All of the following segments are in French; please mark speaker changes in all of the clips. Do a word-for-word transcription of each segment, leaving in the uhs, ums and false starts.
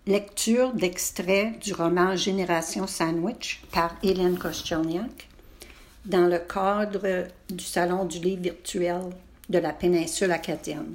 Speaker 1: Lecture d'extraits du roman Génération Sandwich par Hélène Kościelniak dans le cadre du Salon du livre virtuel de la péninsule acadienne.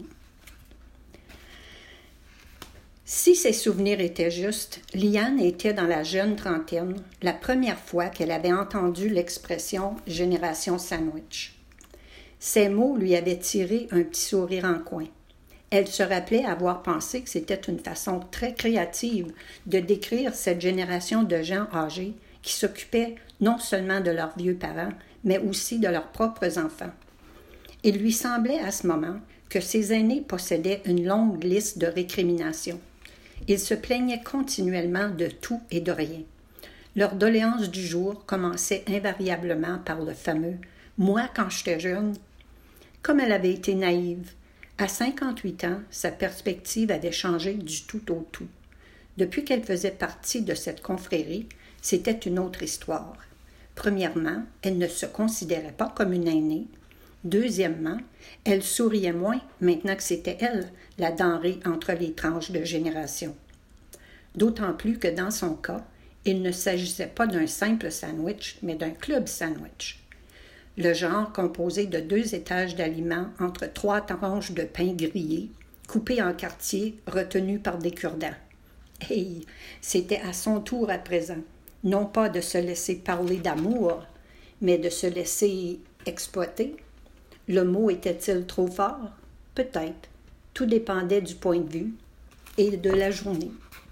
Speaker 1: Si ses souvenirs étaient justes, Liane était dans la jeune trentaine la première fois qu'elle avait entendu l'expression « Génération Sandwich ». Ces mots lui avaient tiré un petit sourire en coin. Elle se rappelait avoir pensé que c'était une façon très créative de décrire cette génération de gens âgés qui s'occupaient non seulement de leurs vieux parents, mais aussi de leurs propres enfants. Il lui semblait à ce moment que ces aînés possédaient une longue liste de récriminations. Ils se plaignaient continuellement de tout et de rien. Leur doléance du jour commençait invariablement par le fameux « Moi, quand j'étais jeune », comme elle avait été naïve. À cinquante-huit ans, sa perspective avait changé du tout au tout. Depuis qu'elle faisait partie de cette confrérie, c'était une autre histoire. Premièrement, elle ne se considérait pas comme une aînée. Deuxièmement, elle souriait moins maintenant que c'était elle, la denrée entre les tranches de génération. D'autant plus que dans son cas, il ne s'agissait pas d'un simple sandwich, mais d'un club sandwich. Le genre composé de deux étages d'aliments entre trois tranches de pain grillé, coupées en quartiers, retenues par des cure-dents. Hey, c'était à son tour à présent, non pas de se laisser parler d'amour, mais de se laisser exploiter. Le mot était-il trop fort? Peut-être. Tout dépendait du point de vue et de la journée.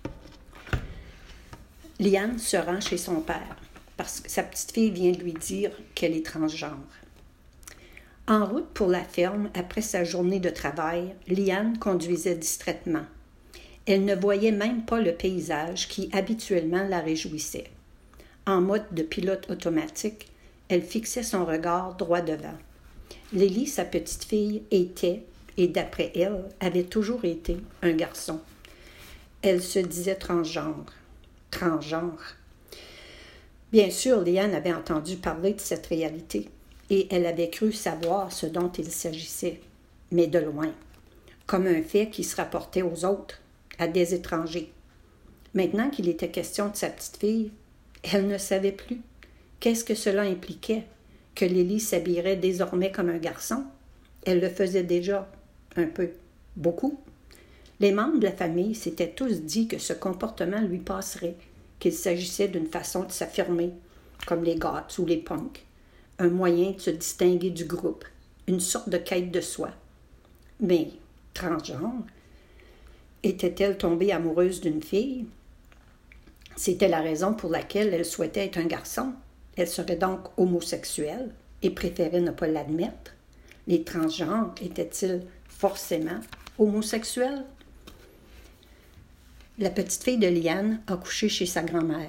Speaker 1: Liane se rend chez son père, parce que sa petite-fille vient de lui dire qu'elle est transgenre. En route pour la ferme, après sa journée de travail, Liane conduisait distraitement. Elle ne voyait même pas le paysage qui habituellement la réjouissait. En mode de pilote automatique, elle fixait son regard droit devant. Lily, sa petite-fille, était, et d'après elle, avait toujours été un garçon. Elle se disait transgenre. Transgenre. Bien sûr, Liane avait entendu parler de cette réalité et elle avait cru savoir ce dont il s'agissait, mais de loin, comme un fait qui se rapportait aux autres, à des étrangers. Maintenant qu'il était question de sa petite-fille, elle ne savait plus. Qu'est-ce que cela impliquait? Que Lily s'habillerait désormais comme un garçon? Elle le faisait déjà un peu, beaucoup. Les membres de la famille s'étaient tous dit que ce comportement lui passerait, qu'il s'agissait d'une façon de s'affirmer, comme les Goths ou les punks, un moyen de se distinguer du groupe, une sorte de quête de soi. Mais, transgenre, était-elle tombée amoureuse d'une fille? C'était la raison pour laquelle elle souhaitait être un garçon. Elle serait donc homosexuelle et préférait ne pas l'admettre. Les transgenres étaient-ils forcément homosexuels? La petite fille de Liane a couché chez sa grand-mère.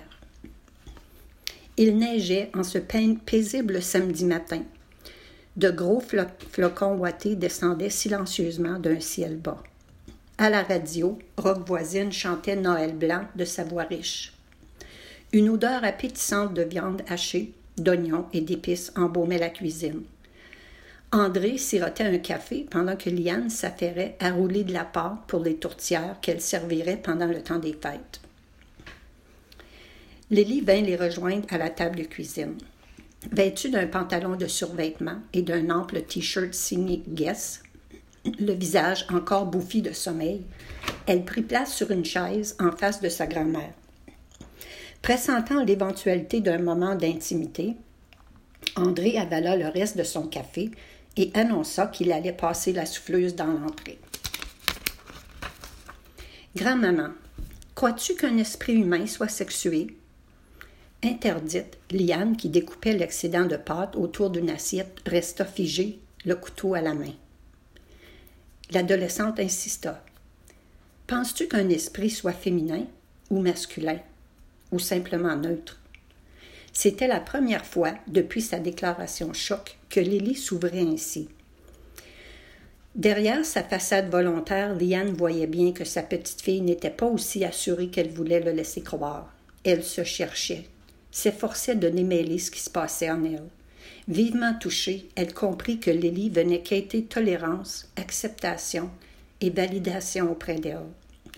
Speaker 1: Il neigeait en ce paisible samedi matin. De gros flo- flocons ouatés descendaient silencieusement d'un ciel bas. À la radio, Rock Voisine chantait Noël blanc de sa voix riche. Une odeur appétissante de viande hachée, d'oignons et d'épices embaumait la cuisine. André sirotait un café pendant que Liane s'affairait à rouler de la pâte pour les tourtières qu'elle servirait pendant le temps des fêtes. Lily vint les rejoindre à la table de cuisine. Vêtue d'un pantalon de survêtement et d'un ample t-shirt signé Guess, le visage encore bouffi de sommeil, elle prit place sur une chaise en face de sa grand-mère. Pressentant l'éventualité d'un moment d'intimité, André avala le reste de son café et annonça qu'il allait passer la souffleuse dans l'entrée. « Grand-maman, crois-tu qu'un esprit humain soit sexué? » Interdite, Liane, qui découpait l'excédent de pâte autour d'une assiette, resta figée, le couteau à la main. L'adolescente insista. « Penses-tu qu'un esprit soit féminin ou masculin, ou simplement neutre? » C'était la première fois, depuis sa déclaration choc, que Lily s'ouvrait ainsi. Derrière sa façade volontaire, Liane voyait bien que sa petite-fille n'était pas aussi assurée qu'elle voulait le laisser croire. Elle se cherchait, s'efforçait de démêler ce qui se passait en elle. Vivement touchée, elle comprit que Lily venait quêter tolérance, acceptation et validation auprès d'elle.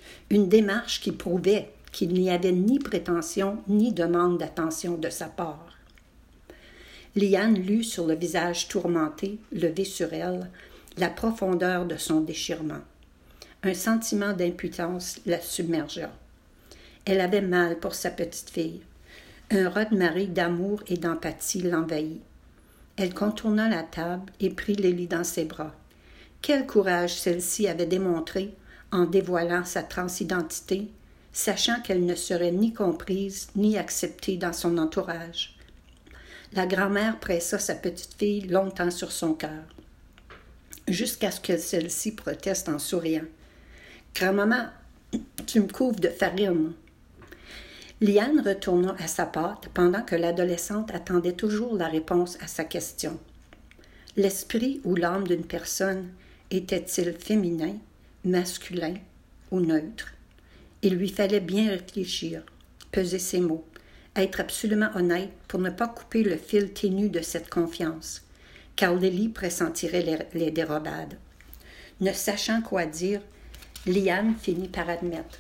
Speaker 1: une démarche qui prouvait qu'il n'y avait ni prétention ni demande d'attention de sa part. Liane lut sur le visage tourmenté, levé sur elle, la profondeur de son déchirement. Un sentiment d'impotence la submergea. Elle avait mal pour sa petite fille. Un raz-de-marée d'amour et d'empathie l'envahit. Elle contourna la table et prit Lily dans ses bras. Quel courage celle-ci avait démontré en dévoilant sa transidentité, sachant qu'elle ne serait ni comprise ni acceptée dans son entourage. La grand-mère pressa sa petite fille longtemps sur son cœur, jusqu'à ce que celle-ci proteste en souriant. « Grand-maman, tu me couvres de farine. » Liane retourna à sa pâte pendant que l'adolescente attendait toujours la réponse à sa question. L'esprit ou l'âme d'une personne était-il féminin, masculin ou neutre? Il lui fallait bien réfléchir, peser ses mots, être absolument honnête pour ne pas couper le fil ténu de cette confiance, car Lily pressentirait les, les dérobades. Ne sachant quoi dire, Liane finit par admettre.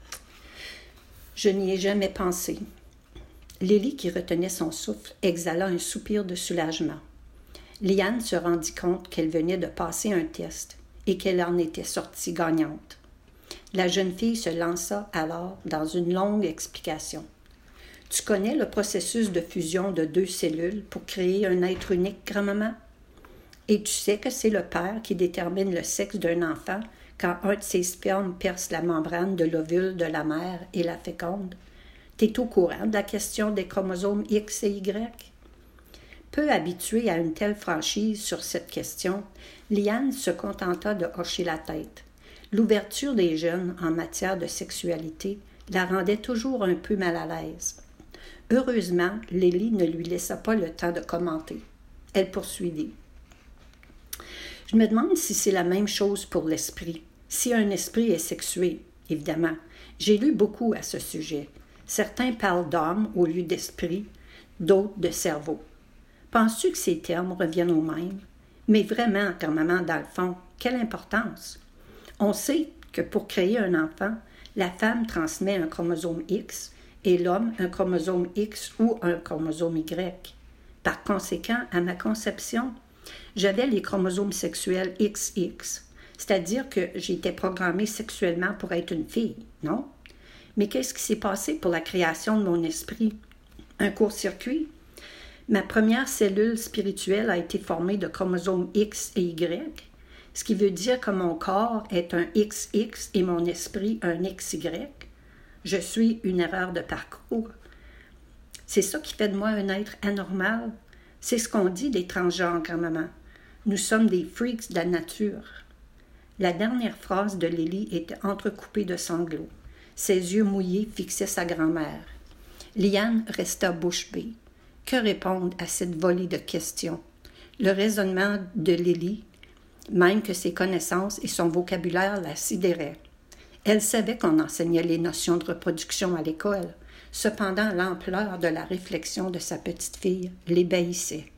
Speaker 1: « Je n'y ai jamais pensé. » Lily, qui retenait son souffle, exhala un soupir de soulagement. Liane se rendit compte qu'elle venait de passer un test et qu'elle en était sortie gagnante. La jeune fille se lança alors dans une longue explication. « Tu connais le processus de fusion de deux cellules pour créer un être unique, grand-maman? Et tu sais que c'est le père qui détermine le sexe d'un enfant quand un de ses spermes perce la membrane de l'ovule de la mère et la féconde? T'es au courant de la question des chromosomes X et Y? » Peu habituée à une telle franchise sur cette question, Liane se contenta de hocher la tête. L'ouverture des jeunes en matière de sexualité la rendait toujours un peu mal à l'aise. Heureusement, Lily ne lui laissa pas le temps de commenter. Elle poursuivit. « Je me demande si c'est la même chose pour l'esprit. Si un esprit est sexué, évidemment. J'ai lu beaucoup à ce sujet. Certains parlent d'âme au lieu d'esprit, d'autres de cerveau. Penses-tu que ces termes reviennent au même? Mais vraiment, grand-maman, dans le fond, quelle importance? On sait que pour créer un enfant, la femme transmet un chromosome X et l'homme un chromosome X ou un chromosome Y. Par conséquent, à ma conception, j'avais les chromosomes sexuels X X, c'est-à-dire que j'étais programmée sexuellement pour être une fille, non? Mais qu'est-ce qui s'est passé pour la création de mon esprit? Un court-circuit? Ma première cellule spirituelle a été formée de chromosomes X et Y, ce qui veut dire que mon corps est un X X et mon esprit un X Y. Je suis une erreur de parcours. C'est ça qui fait de moi un être anormal. C'est ce qu'on dit des transgenres, grand-maman. Nous sommes des freaks de la nature. La dernière phrase de Lily était entrecoupée de sanglots. Ses yeux mouillés fixaient sa grand-mère. Liane resta bouche bée. Que répondre à cette volée de questions? Le raisonnement de Lily, même que ses connaissances et son vocabulaire la sidéraient. Elle savait qu'on enseignait les notions de reproduction à l'école. Cependant, l'ampleur de la réflexion de sa petite fille l'ébahissait.